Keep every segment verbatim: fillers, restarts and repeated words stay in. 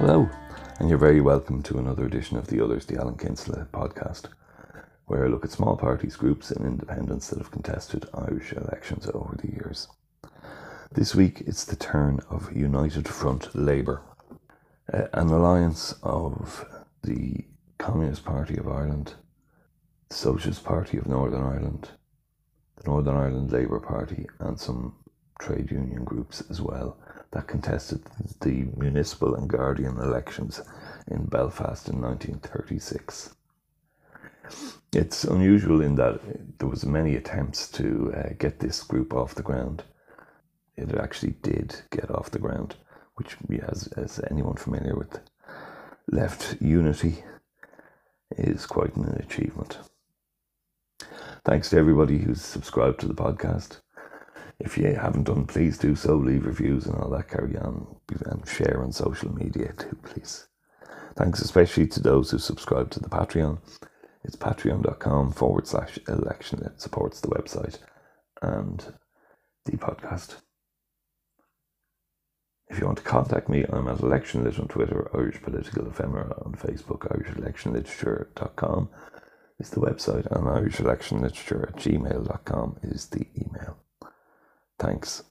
Hello, and you're very welcome to another edition of the Others, the Alan Kinsella podcast, where I look at small parties, groups and independents that have contested Irish elections over the years. This week it's the turn of United Front Labour, uh, an alliance of the Communist Party of Ireland, the Socialist Party of Northern Ireland, the Northern Ireland Labour Party and some trade union groups as well, that contested the municipal and Guardian elections in Belfast in nineteen thirty-six. It's unusual in that there was many attempts to uh, get this group off the ground. It actually did get off the ground, which, as, as anyone familiar with left unity, is quite an achievement. Thanks to everybody who's subscribed to the podcast. If you haven't done, please do so. Leave reviews and all that, carry on, and share on social media too, please. Thanks especially to those who subscribe to the Patreon. It's patreon.com forward slash election. It supports the website and the podcast. If you want to contact me, I'm at ElectionLit on Twitter, Irish Political Ephemera on Facebook, irish election literature dot com is the website, and irish election literature at gmail dot com is the email. Thanks.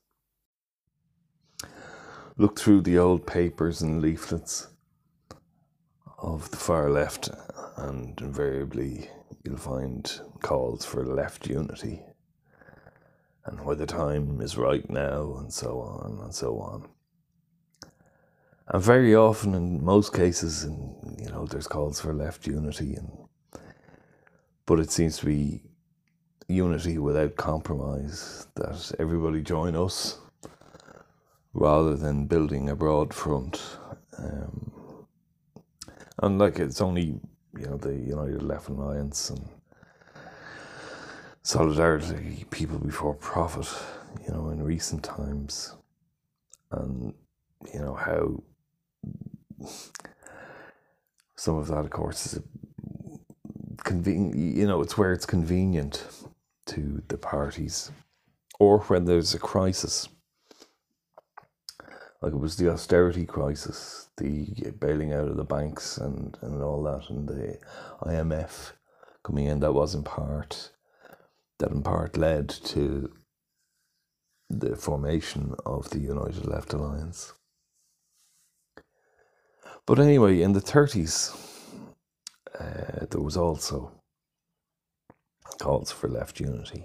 Look through the old papers and leaflets of the far left, and invariably you'll find calls for left unity and where the time is right now, and so on and so on. And very often, in most cases, and you know, there's calls for left unity, and but it seems to be unity without compromise, that everybody join us rather than building a broad front. Um, and like it's only, you know, the United Left Alliance and Solidarity, People Before Profit, you know, in recent times, and you know how some of that, of course, is conven- you know, it's where it's convenient to the parties, or when there's a crisis, like it was the austerity crisis, the bailing out of the banks and, and all that, and the I M F coming in, that was in part, that in part led to the formation of the United Left Alliance. But anyway, in the thirties, uh, there was also calls for left unity.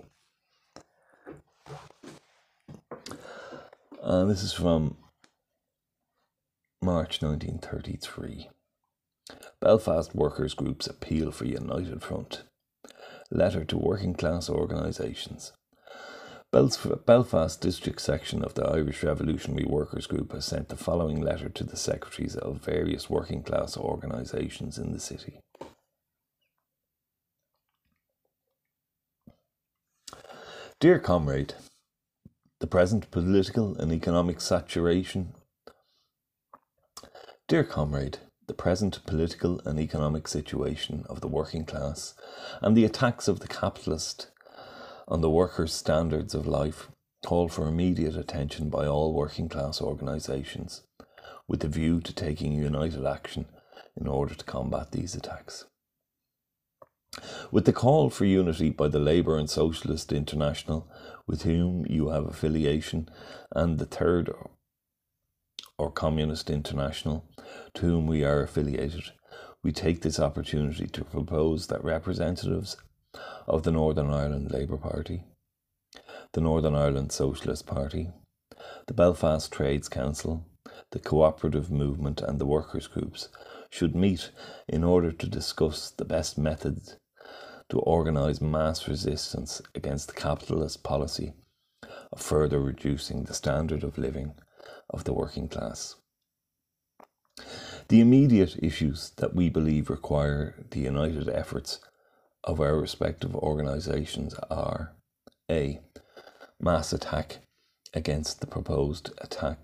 And this is from March nineteen thirty-three. Belfast workers' groups appeal for United Front. Letter to working class organisations. Belfast District Section of the Irish Revolutionary Workers' Group has sent the following letter to the secretaries of various working class organisations in the city. Dear comrade, the present political and economic saturation. Dear comrade, the present political and economic situation of the working class and the attacks of the capitalist on the workers' standards of life call for immediate attention by all working class organisations, with a view to taking united action in order to combat these attacks. With the call for unity by the Labour and Socialist International, with whom you have affiliation, and the Third or Communist International, to whom we are affiliated, we take this opportunity to propose that representatives of the Northern Ireland Labour Party, the Northern Ireland Socialist Party, the Belfast Trades Council, the Cooperative Movement and the workers' groups should meet in order to discuss the best methods to organise mass resistance against the capitalist policy of further reducing the standard of living of the working class. The immediate issues that we believe require the united efforts of our respective organisations are: A. Mass attack against the proposed attack.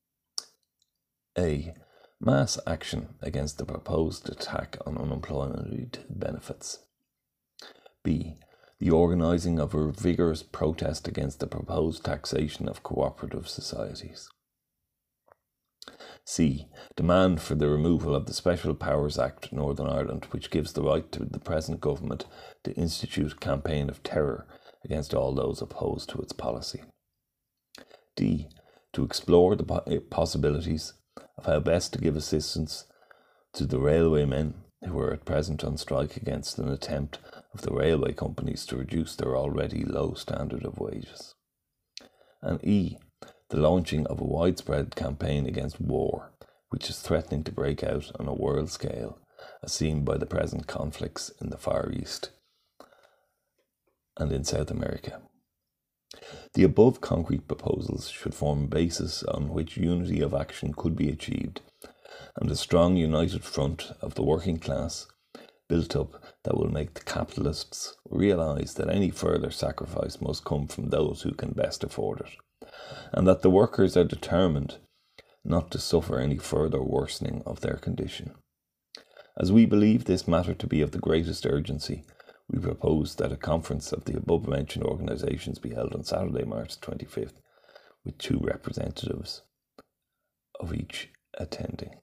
A. Mass action against the proposed attack on unemployment benefits. B. The organising of a vigorous protest against the proposed taxation of cooperative societies. C. Demand for the removal of the Special Powers Act Northern Ireland, which gives the right to the present government to institute a campaign of terror against all those opposed to its policy. D. To explore the possibilities of how best to give assistance to the railwaymen who are at present on strike against an attempt of the railway companies to reduce their already low standard of wages. And E. The launching of a widespread campaign against war, which is threatening to break out on a world scale, as seen by the present conflicts in the Far East and in South America. The above concrete proposals should form a basis on which unity of action could be achieved, and a strong united front of the working class built up that will make the capitalists realise that any further sacrifice must come from those who can best afford it, and that the workers are determined not to suffer any further worsening of their condition. As we believe this matter to be of the greatest urgency, we propose that a conference of the above-mentioned organisations be held on Saturday, March twenty-fifth, with two representatives of each attending.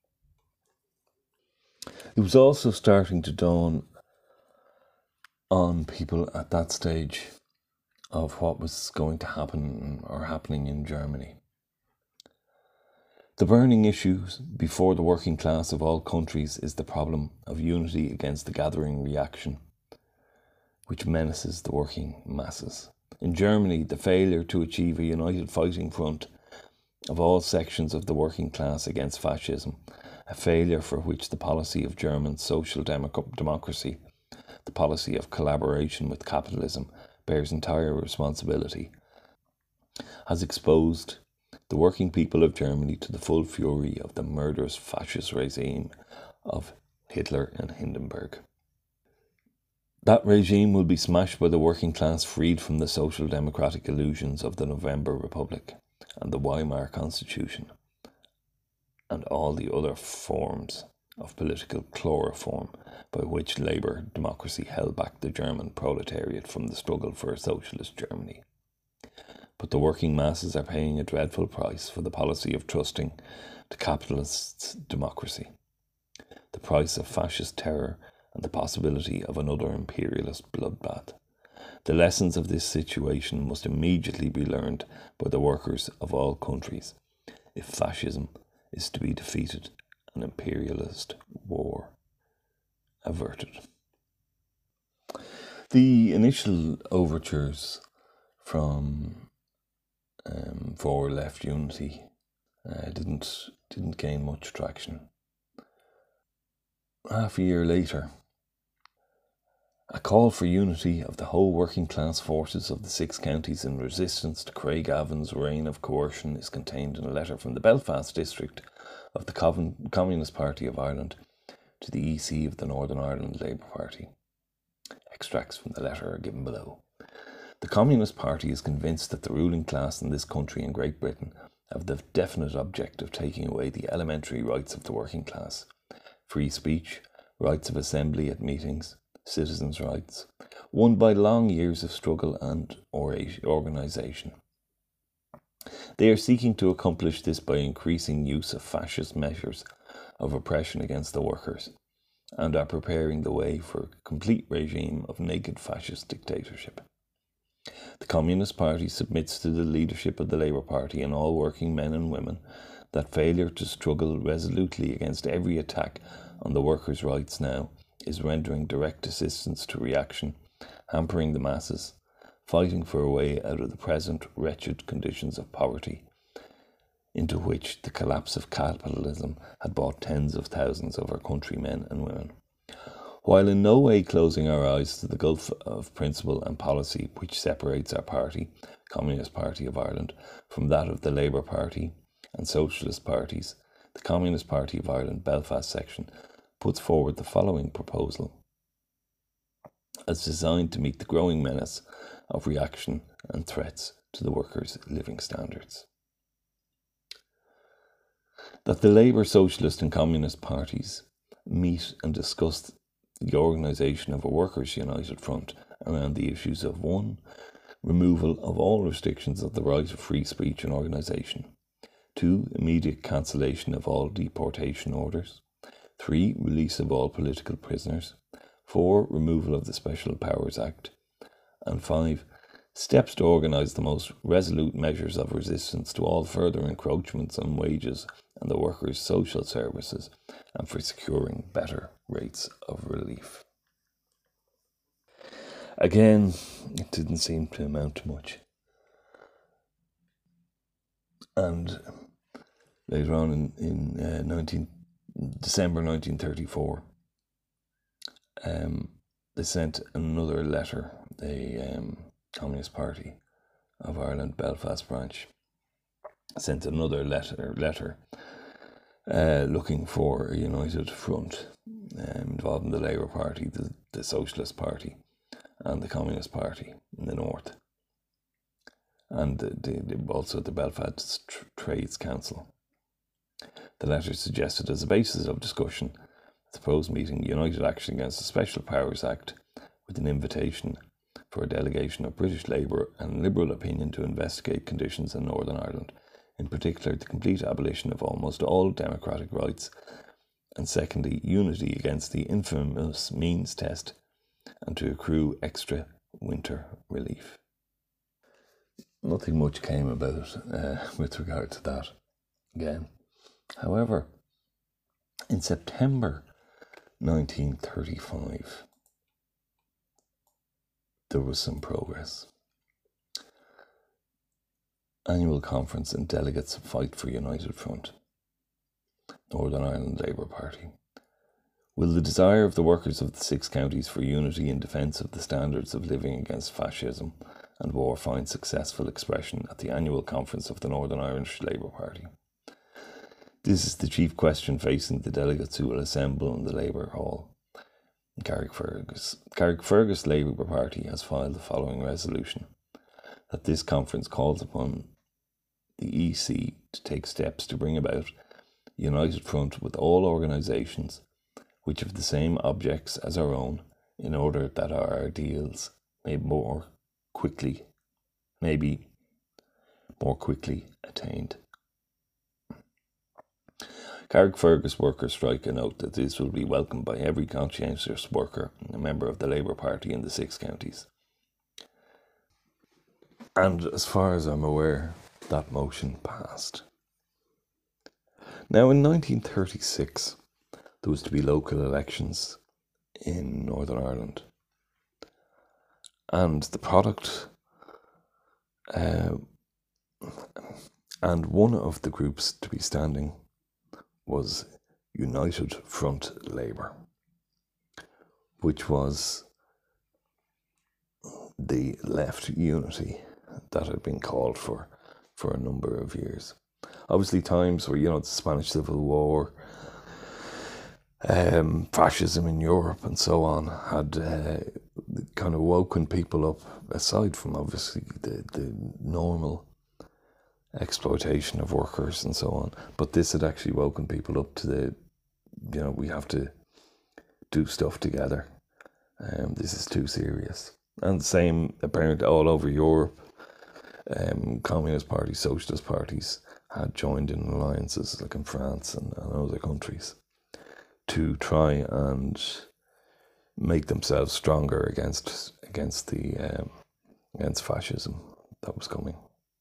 It was also starting to dawn on people at that stage of what was going to happen or happening in Germany. The burning issue before the working class of all countries is the problem of unity against the gathering reaction which menaces the working masses. In Germany, the failure to achieve a united fighting front of all sections of the working class against fascism, a failure for which the policy of German social democ- democracy, the policy of collaboration with capitalism, bears entire responsibility, has exposed the working people of Germany to the full fury of the murderous fascist regime of Hitler and Hindenburg. That regime will be smashed by the working class freed from the social democratic illusions of the November Republic and the Weimar Constitution and all the other forms of political chloroform by which labour democracy held back the German proletariat from the struggle for a socialist Germany. But the working masses are paying a dreadful price for the policy of trusting to capitalist democracy, the price of fascist terror and the possibility of another imperialist bloodbath. The lessons of this situation must immediately be learned by the workers of all countries if fascism is to be defeated and imperialist war averted. The initial overtures from um, for left unity uh, didn't didn't gain much traction. Half a year later, a call for unity of the whole working class forces of the six counties in resistance to Craigavon's reign of coercion is contained in a letter from the Belfast district of the Communist Party of Ireland to the E C of the Northern Ireland Labour Party. Extracts from the letter are given below. The Communist Party is convinced that the ruling class in this country and Great Britain have the definite object of taking away the elementary rights of the working class: free speech, rights of assembly at meetings, citizens' rights, won by long years of struggle and organisation. They are seeking to accomplish this by increasing use of fascist measures of oppression against the workers, and are preparing the way for a complete regime of naked fascist dictatorship. The Communist Party submits to the leadership of the Labour Party and all working men and women that failure to struggle resolutely against every attack on the workers' rights now is rendering direct assistance to reaction, hampering the masses, fighting for a way out of the present wretched conditions of poverty into which the collapse of capitalism had brought tens of thousands of our countrymen and women, while in no way closing our eyes to the gulf of principle and policy which separates our party, Communist Party of Ireland, from that of the Labour Party and Socialist parties. The Communist Party of Ireland Belfast section puts forward the following proposal as designed to meet the growing menace of reaction and threats to the workers' living standards. That the Labour, Socialist and Communist parties meet and discuss the organisation of a workers' united front around the issues of one, removal of all restrictions of the right of free speech and organisation; Two, immediate cancellation of all deportation orders. Three, release of all political prisoners. Four, removal of the Special Powers Act. And five, steps to organise the most resolute measures of resistance to all further encroachments on wages and the workers' social services, and for securing better rates of relief. Again, it didn't seem to amount to much. And later on in, in uh, nineteen, December nineteen thirty-four, um, they sent another letter, the um, Communist Party of Ireland, Belfast branch, sent another letter, letter uh, looking for a united front um, involving the Labour Party, the, the Socialist Party, and the Communist Party in the north, and the, the, also the Belfast Tr- Trades Council. The letter suggested as a basis of discussion the proposed meeting united action against the Special Powers Act, with an invitation for a delegation of British Labour and Liberal opinion to investigate conditions in Northern Ireland, in particular the complete abolition of almost all democratic rights, and secondly, unity against the infamous means test, and to accrue extra winter relief. Nothing much came about it uh, with regard to that again. However, in September nineteen thirty-five, there was some progress. Annual Conference and Delegates Fight for United Front, Northern Ireland Labour Party. Will the desire of the workers of the six counties for unity in defence of the standards of living against fascism and war find successful expression at the annual conference of the Northern Irish Labour Party? This is the chief question facing the delegates who will assemble in the Labour Hall. Carrickfergus. Carrickfergus Labour Party has filed the following resolution: that this conference calls upon the E C to take steps to bring about a united front with all organisations which have the same objects as our own, in order that our ideals may more quickly, may be more quickly attained. Carrickfergus workers strike a note that this will be welcomed by every conscientious worker and a member of the Labour Party in the six counties. And as far as I'm aware, that motion passed. Now in nineteen thirty-six, there was to be local elections in Northern Ireland. And the product, uh, and one of the groups to be standing was United Front Labour, which was the left unity that had been called for for a number of years. Obviously times where, you know, the Spanish Civil War, um, fascism in Europe and so on had uh, kind of woken people up, aside from obviously the, the normal exploitation of workers and so on. But this had actually woken people up to the, you know, we have to do stuff together. Um, this is too serious. And the same apparently all over Europe. Um, Communist parties, socialist parties had joined in alliances, like in France and, and other countries, to try and make themselves stronger against against the um, against fascism that was coming.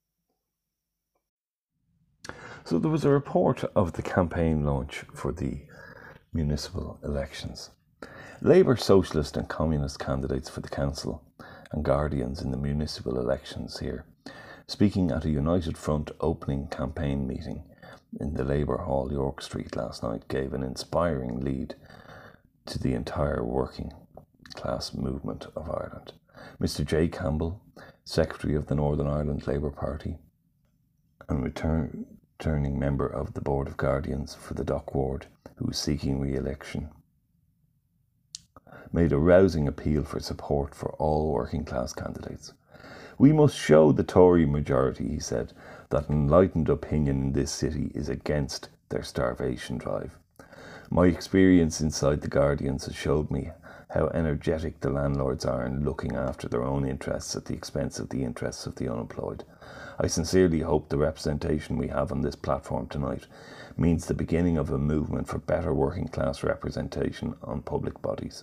So there was a report of the campaign launch for the municipal elections. Labour, Socialist and Communist candidates for the council and guardians in the municipal elections here, speaking at a United Front opening campaign meeting in the Labour Hall, York Street last night, gave an inspiring lead to the entire working class movement of Ireland. Mister J. Campbell, Secretary of the Northern Ireland Labour Party and return, returning member of the Board of Guardians for the Dock Ward, who is seeking re-election, made a rousing appeal for support for all working class candidates. We must show the Tory majority, he said, that enlightened opinion in this city is against their starvation drive. My experience inside the Guardians has showed me how energetic the landlords are in looking after their own interests at the expense of the interests of the unemployed. I sincerely hope the representation we have on this platform tonight means the beginning of a movement for better working class representation on public bodies.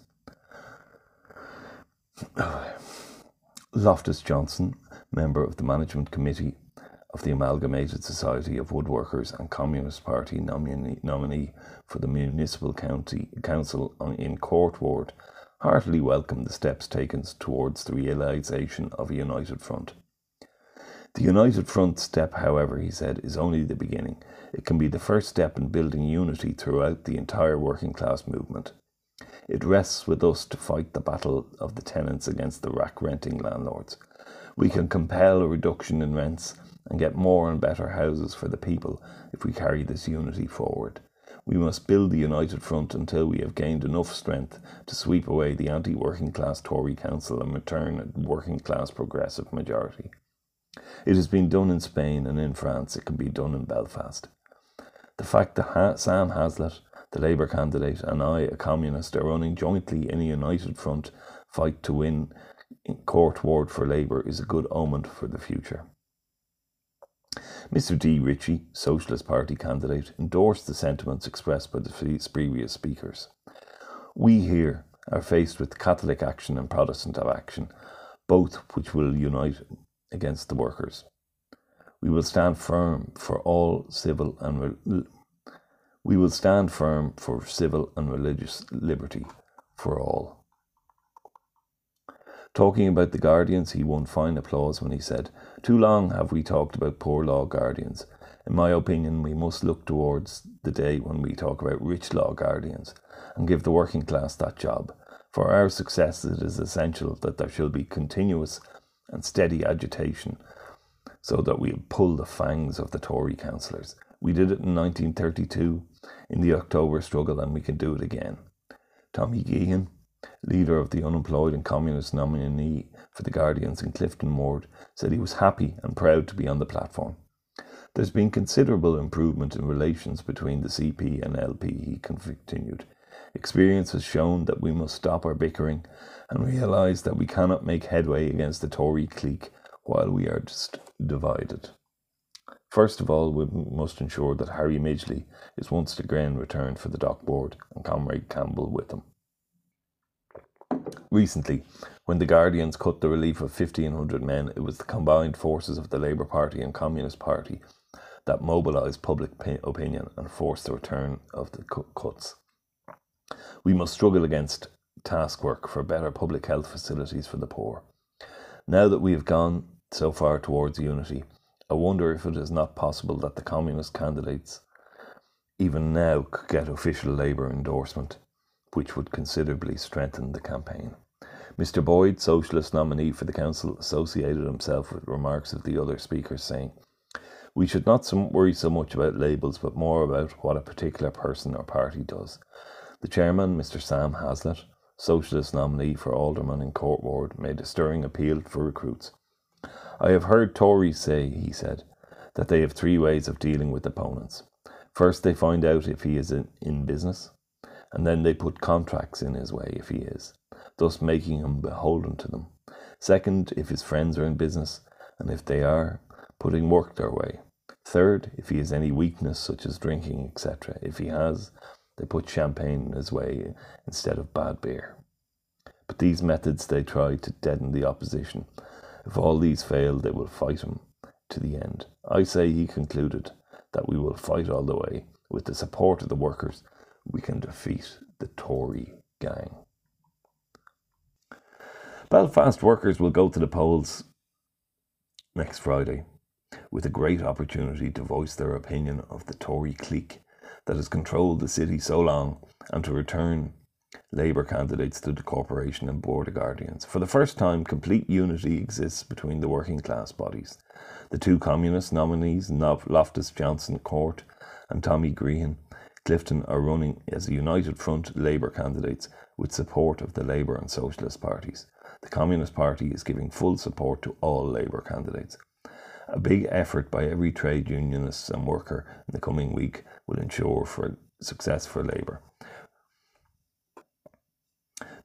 Loftus Johnson, member of the Management Committee of the Amalgamated Society of Woodworkers and Communist Party nominee, nominee for the Municipal County Council in Court Ward, heartily welcomed the steps taken towards the realisation of a united front. The united front step, however, he said, is only the beginning. It can be the first step in building unity throughout the entire working class movement. It rests with us to fight the battle of the tenants against the rack-renting landlords. We can compel a reduction in rents and get more and better houses for the people if we carry this unity forward. We must build the united front until we have gained enough strength to sweep away the anti-working class Tory council and return a working class progressive majority. It has been done in Spain, and in France it can be done in Belfast. The fact that ha- Sam Hazlitt, the Labour candidate, and I, a communist, are running jointly in a united front fight to win in Court Ward for Labour is a good omen for the future. Mister D. Ritchie, Socialist Party candidate, endorsed the sentiments expressed by the previous speakers. We here are faced with Catholic action and Protestant action, both which will unite against the workers. We will stand firm for all civil and re- we will stand firm for civil and religious liberty for all. Talking about the Guardians, he won fine applause when he said, "Too long have we talked about poor law guardians. In my opinion, we must look towards the day when we talk about rich law guardians and give the working class that job. For our success, it is essential that there shall be continuous and steady agitation so that we pull the fangs of the Tory councillors. We did it in nineteen thirty-two in the October struggle, and we can do it again." Tommy Geehan, leader of the unemployed and communist nominee for the Guardians in Clifton Ward, said he was happy and proud to be on the platform. There's been considerable improvement in relations between the C P and L P, he continued. Experience has shown that we must stop our bickering and realise that we cannot make headway against the Tory clique while we are just divided. First of all, we must ensure that Harry Midgley is once again returned for the Dock Board and Comrade Campbell with him. Recently, when the Guardians cut the relief of fifteen hundred men, it was the combined forces of the Labour Party and Communist Party that mobilised public opinion and forced the return of the cuts. We must struggle against task work for better public health facilities for the poor. Now that we have gone so far towards unity, I wonder if it is not possible that the Communist candidates even now could get official Labour endorsement, which would considerably strengthen the campaign. Mister Boyd, Socialist nominee for the Council, associated himself with remarks of the other speakers, saying, "We should not worry so much about labels, but more about what a particular person or party does." The chairman, Mister Sam Hazlitt, Socialist nominee for Alderman in Court Ward, made a stirring appeal for recruits. "I have heard Tories say," he said, "that they have three ways of dealing with opponents. First, they find out if he is in, in business, and then they put contracts in his way if he is, thus making him beholden to them. Second, if his friends are in business, and if they are, putting work their way. Third, if he has any weakness such as drinking, et cetera. If he has, they put champagne in his way instead of bad beer. But these methods they try to deaden the opposition. If all these fail, they will fight him to the end. I say," he concluded, "that we will fight all the way. With the support of the workers, we can defeat the Tory gang." Belfast workers will go to the polls next Friday with a great opportunity to voice their opinion of the Tory clique that has controlled the city so long and to return Labour candidates to the Corporation and Board of Guardians. For the first time, complete unity exists between the working class bodies. The two communist nominees, Loftus Johnson Court and Tommy Geehan Clifton, are running as a united front Labour candidates with support of the Labour and Socialist parties. The Communist Party is giving full support to all Labour candidates. A big effort by every trade unionist and worker in the coming week will ensure for success for Labour.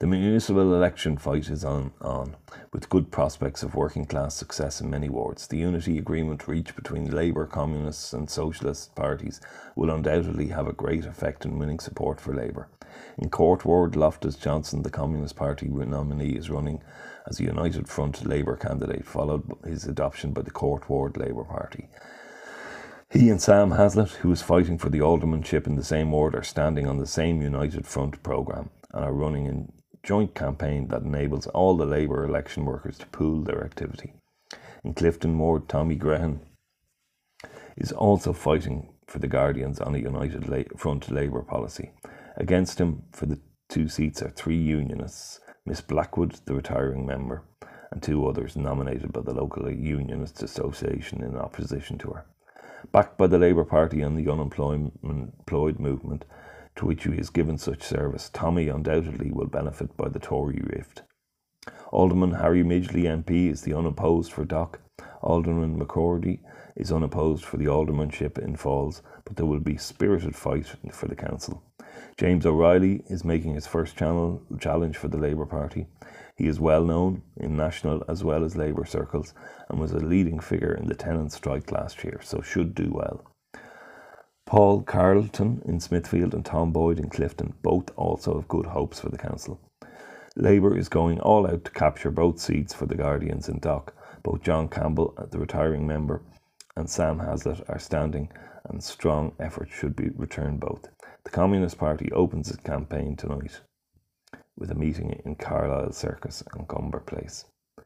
The municipal election fight is on, on, with good prospects of working class success in many wards. The unity agreement reached between Labour, Communists and Socialist parties will undoubtedly have a great effect in winning support for Labour. In Court Ward, Loftus Johnson, the Communist Party nominee, is running as a United Front Labour candidate, followed his adoption by the Court Ward Labour Party. He and Sam Hazlitt, who is fighting for the aldermanship in the same ward, are standing on the same United Front programme and are running a joint campaign that enables all the Labour election workers to pool their activity. In Clifton Ward, Tommy Grehan is also fighting for the Guardians on a United Front Labour policy. Against him for the two seats are three unionists, Miss Blackwood, the retiring member, and two others nominated by the local Unionist Association in opposition to her. Backed by the Labour Party and the unemployed movement, to which he has given such service, Tommy undoubtedly will benefit by the Tory rift. Alderman Harry Midgley M P is the unopposed for Dock. Alderman McCordy is unopposed for the aldermanship in Falls, but there will be spirited fight for the council. James O'Reilly is making his first channel challenge for the Labour Party. He is well known in national as well as Labour circles and was a leading figure in the tenants' strike last year, so should do well. Paul Carleton in Smithfield and Tom Boyd in Clifton both also have good hopes for the council. Labour is going all out to capture both seats for the Guardians in Dock. Both John Campbell, the retiring member, and Sam Hazlitt are standing, and strong effort should be returned both. The Communist Party opens its campaign tonight with a meeting in Carlisle Circus and Gumber Place.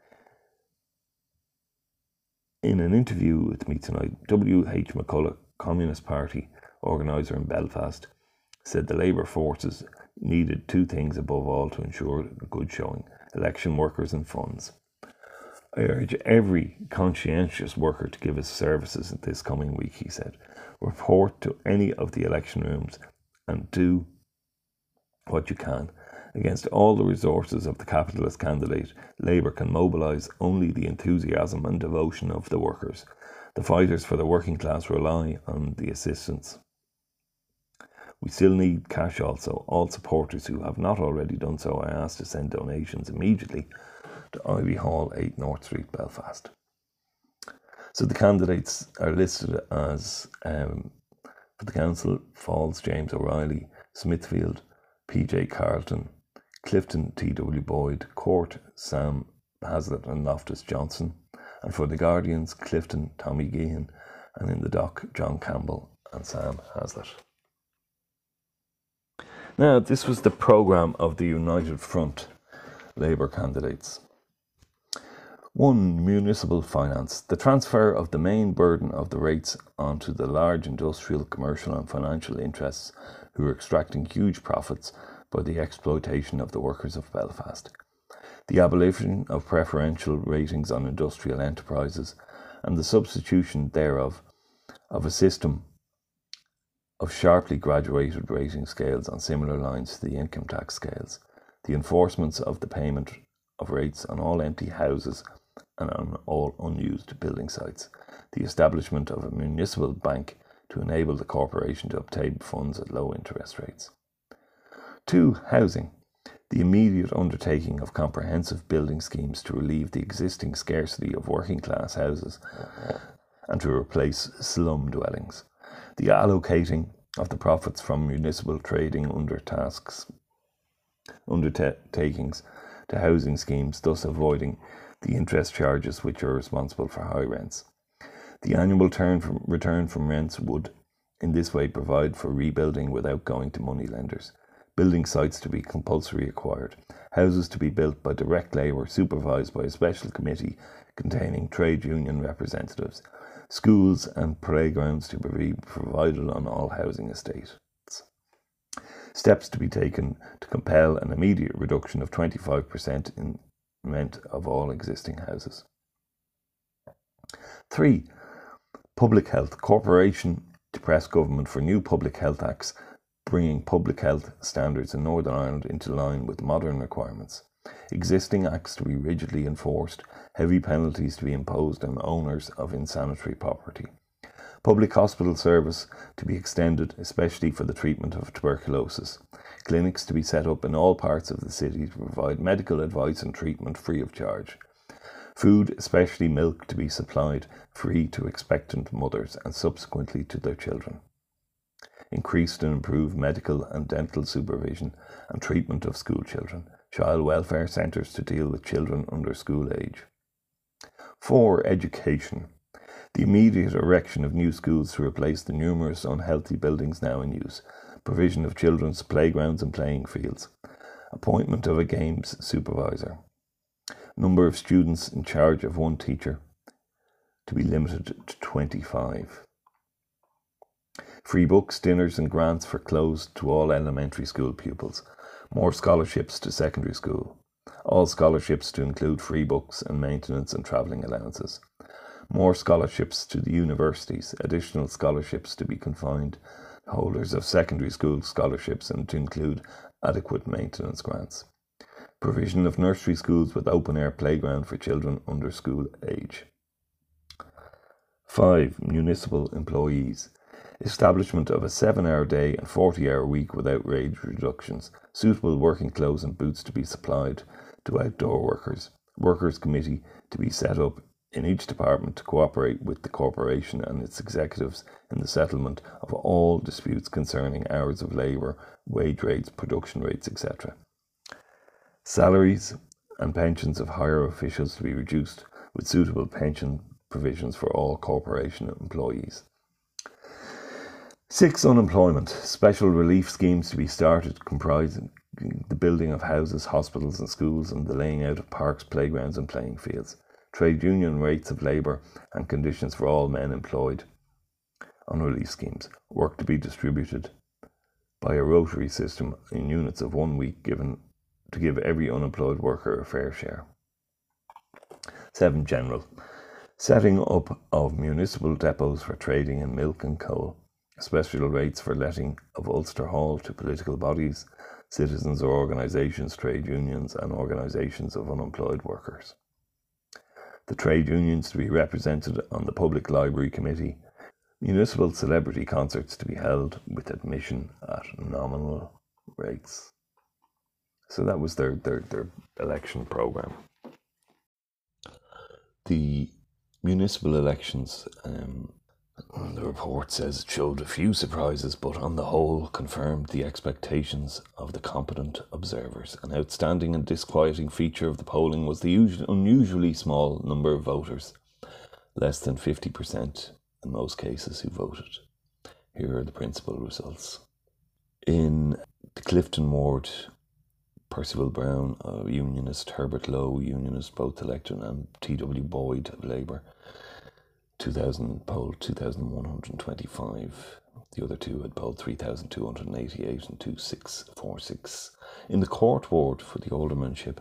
In an interview with me tonight, W H McCulloch, Communist Party organiser in Belfast, said the Labour forces needed two things above all to ensure a good showing: election workers and funds. I urge every conscientious worker to give his services this coming week, he said. Report to any of the election rooms and do what you can. Against all the resources of the capitalist candidate, Labour can mobilise only the enthusiasm and devotion of the workers. The fighters for the working class rely on the assistance. We still need cash also. All supporters who have not already done so are asked to send donations immediately to Ivy Hall, eight North Street, Belfast. So the candidates are listed as, um, for the council, Falls, James O'Reilly; Smithfield, P J Carleton; Clifton, T W Boyd; Court, Sam Hazlitt and Loftus Johnson; and for the Guardians, Clifton, Tommy Geehan; and in the Dock, John Campbell and Sam Hazlitt. Now, this was the programme of the United Front Labour candidates. One, municipal finance. The transfer of the main burden of the rates onto the large industrial, commercial and financial interests who are extracting huge profits by the exploitation of the workers of Belfast. The abolition of preferential ratings on industrial enterprises and the substitution thereof of a system of sharply graduated rating scales on similar lines to the income tax scales. The enforcements of the payment of rates on all empty houses and on all unused building sites. The establishment of a municipal bank to enable the corporation to obtain funds at low interest rates. Two, housing. The immediate undertaking of comprehensive building schemes to relieve the existing scarcity of working class houses and to replace slum dwellings. The allocating of the profits from municipal trading under tasks, undertakings to housing schemes, thus avoiding the interest charges which are responsible for high rents. The annual turn from, return from rents would in this way provide for rebuilding without going to money lenders. Building sites to be compulsory acquired. Houses to be built by direct labour supervised by a special committee containing trade union representatives. Schools and playgrounds to be provided on all housing estates. Steps to be taken to compel an immediate reduction of twenty-five percent in rent of all existing houses. Three, public health. Corporation to press government for new public health acts, bringing public health standards in Northern Ireland into line with modern requirements. Existing acts to be rigidly enforced, heavy penalties to be imposed on owners of insanitary property. Public hospital service to be extended, especially for the treatment of tuberculosis. Clinics to be set up in all parts of the city to provide medical advice and treatment free of charge. Food, especially milk, to be supplied free to expectant mothers and subsequently to their children. Increased and improved medical and dental supervision and treatment of school children. Child welfare centres to deal with children under school age. Four, education. The immediate erection of new schools to replace the numerous unhealthy buildings now in use. Provision of children's playgrounds and playing fields. Appointment of a games supervisor. Number of students in charge of one teacher to be limited to twenty-five. Free books, dinners and grants for clothes to all elementary school pupils. More scholarships to secondary school. All scholarships to include free books and maintenance and travelling allowances. More scholarships to the universities. Additional scholarships to be confined to holders of secondary school scholarships and to include adequate maintenance grants. Provision of nursery schools with open-air playground for children under school age. Five, municipal employees. Establishment of a seven-hour day and forty-hour week without wage reductions. Suitable working clothes and boots to be supplied to outdoor workers. Workers' committee to be set up in each department to cooperate with the corporation and its executives in the settlement of all disputes concerning hours of labour, wage rates, production rates, et cetera. Salaries and pensions of higher officials to be reduced with suitable pension provisions for all corporation employees. Six, unemployment. Special relief schemes to be started comprising the building of houses, hospitals and schools and the laying out of parks, playgrounds and playing fields. Trade union rates of labour and conditions for all men employed on relief schemes. Work to be distributed by a rotary system in units of one week given to give every unemployed worker a fair share. Seven, general. Setting up of municipal depots for trading in milk and coal. Special rates for letting of Ulster Hall to political bodies, citizens or organisations, trade unions and organisations of unemployed workers. The trade unions to be represented on the Public Library Committee. Municipal celebrity concerts to be held with admission at nominal rates. So that was their, their, their election programme. The municipal elections, um, the report says it showed a few surprises, but on the whole confirmed the expectations of the competent observers. An outstanding and disquieting feature of the polling was the usual, unusually small number of voters, less than fifty percent in most cases who voted. Here are the principal results. In the Clifton ward, Percival Brown, a Unionist, Herbert Lowe, Unionist, both elected, and T W Boyd of Labour, two thousand polled two thousand one hundred twenty-five. The other two had polled three thousand two hundred eighty-eight and two thousand six hundred forty-six. In the Court ward for the aldermanship,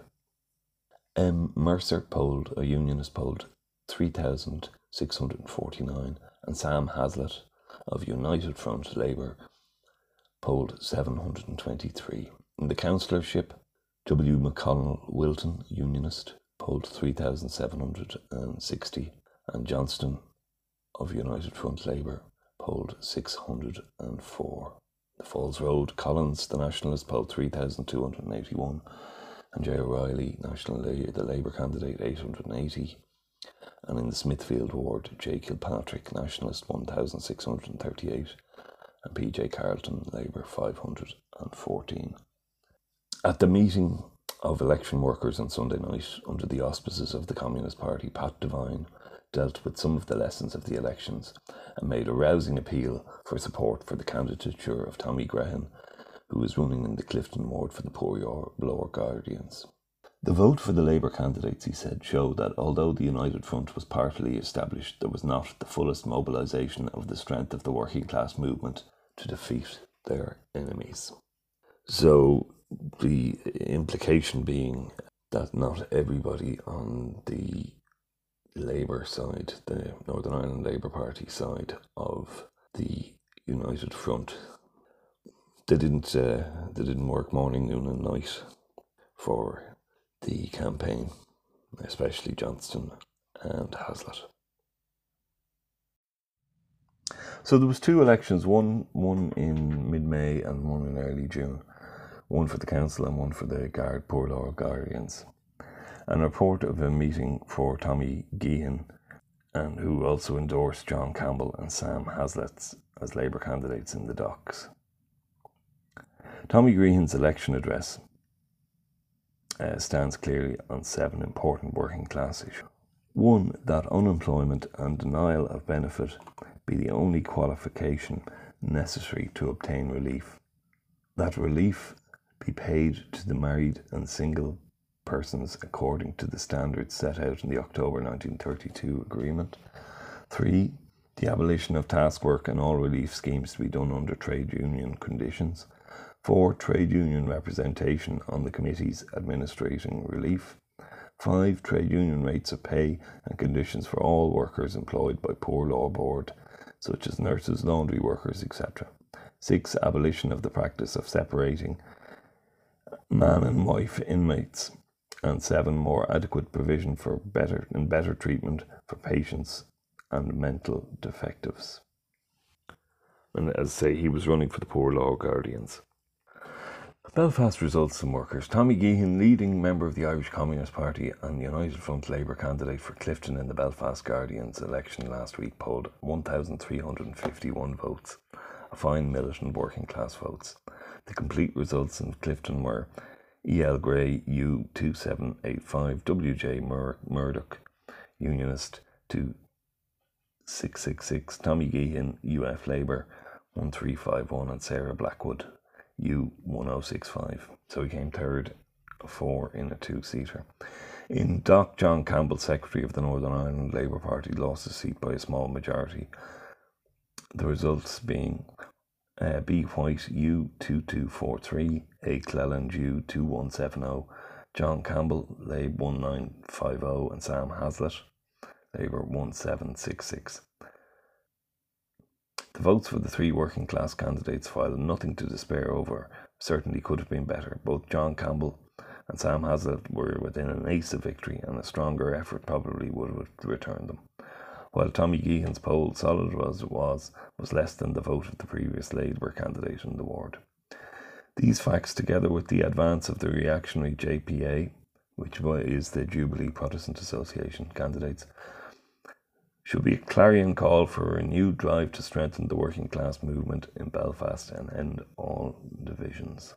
M. Mercer polled, a Unionist, polled three thousand six hundred forty-nine, and Sam Hazlitt of United Front Labour polled seven hundred twenty-three. In the councillorship, W. McConnell Wilton, Unionist, polled three thousand seven hundred sixty, and Johnston of United Front Labour polled six hundred four. The Falls Road, Collins, the Nationalist, polled three thousand two hundred eighty-one, and J. O'Reilly, National La- the Labour candidate, eight hundred eighty. And in the Smithfield ward, J. Kilpatrick, Nationalist, one thousand six hundred thirty-eight, and P J Carleton, Labour, five hundred fourteen. At the meeting of election workers on Sunday night, under the auspices of the Communist Party, Pat Devine dealt with some of the lessons of the elections and made a rousing appeal for support for the candidature of Tommy Grehan, who is running in the Clifton ward for the Poor Lower Guardians. The vote for the Labour candidates, he said, showed that although the United Front was partly established, there was not the fullest mobilisation of the strength of the working class movement to defeat their enemies. So the implication being that not everybody on the Labour side, the Northern Ireland Labour Party side of the United Front, they didn't uh, they didn't work morning, noon and night for the campaign, especially Johnston and Hazlitt. So there was two elections, one one in mid-May and one in early June, one for the council and one for the Guard Poor Law Guardians. And a report of a meeting for Tommy Geehan, and who also endorsed John Campbell and Sam Hazlett as Labour candidates in the docks. Tommy Geehan's election address uh, stands clearly on seven important working class issues. One, that unemployment and denial of benefit be the only qualification necessary to obtain relief. That relief be paid to the married and single persons according to the standards set out in the October nineteen thirty-two agreement. Three, the abolition of task work and all relief schemes to be done under trade union conditions. Four, trade union representation on the committees administrating relief. Five, trade union rates of pay and conditions for all workers employed by Poor Law Board, such as nurses, laundry workers, et cetera. Six, abolition of the practice of separating man and wife inmates. And seven, more adequate provision for better and better treatment for patients and mental defectives. And as I say, he was running for the Poor Law Guardians. Belfast results and workers. Tommy Geehan, leading member of the Irish Communist Party and United Front Labour candidate for Clifton in the Belfast Guardians election last week, polled one thousand three hundred fifty-one votes, a fine militant working class votes. The complete results in Clifton were E L Gray, U two seven eight five, W J Mur- Murdoch, Unionist two six six six, Tommy Geehan, U F Labour one three five one, and Sarah Blackwood, U one oh six five. So he came third, four in a two-seater. In Dock, John Campbell, Secretary of the Northern Ireland Labour Party, lost his seat by a small majority. The results being uh, B White, U two two four three, A Cleland, U two one seven oh, John Campbell, Labour one nine five oh, and Sam Hazlett, Labour one seven six six. The votes for the three working class candidates, while nothing to despair over, certainly could have been better. Both John Campbell and Sam Hazlett were within an ace of victory, and a stronger effort probably would have returned them. While Tommy Geehan's poll, solid as it was, was less than the vote of the previous Labour candidate in the ward. These facts, together with the advance of the reactionary J P A, which is the Jubilee Protestant Association candidates, should be a clarion call for a renewed drive to strengthen the working class movement in Belfast and end all divisions.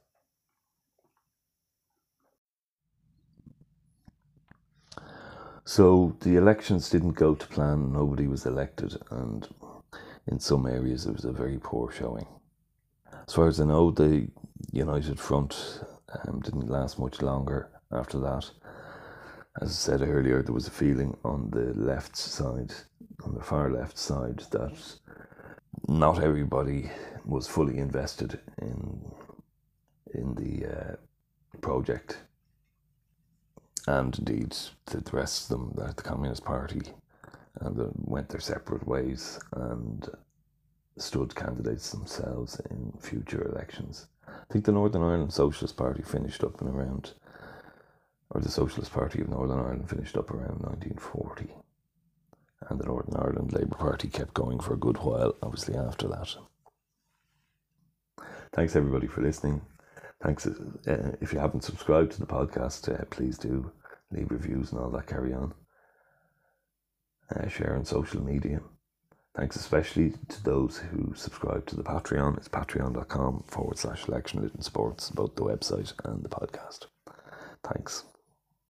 So the elections didn't go to plan, nobody was elected, and in some areas it was a very poor showing. As far as I know, the United Front um, didn't last much longer after that. As I said earlier, there was a feeling on the left side, on the far left side, that not everybody was fully invested in in the uh, project, and indeed the rest of them, the Communist Party, and the, went their separate ways and stood candidates themselves in future elections. I think the Northern Ireland Socialist Party finished up in around, or the Socialist Party of Northern Ireland finished up around nineteen forty. And the Northern Ireland Labour Party kept going for a good while, obviously, after that. Thanks, everybody, for listening. Thanks. Uh, if you haven't subscribed to the podcast, uh, please do. Leave reviews and all that, carry on. Uh, share on social media. Thanks especially to those who subscribe to the Patreon. It's patreon.com forward slash election lit in sports, both the website and the podcast. Thanks.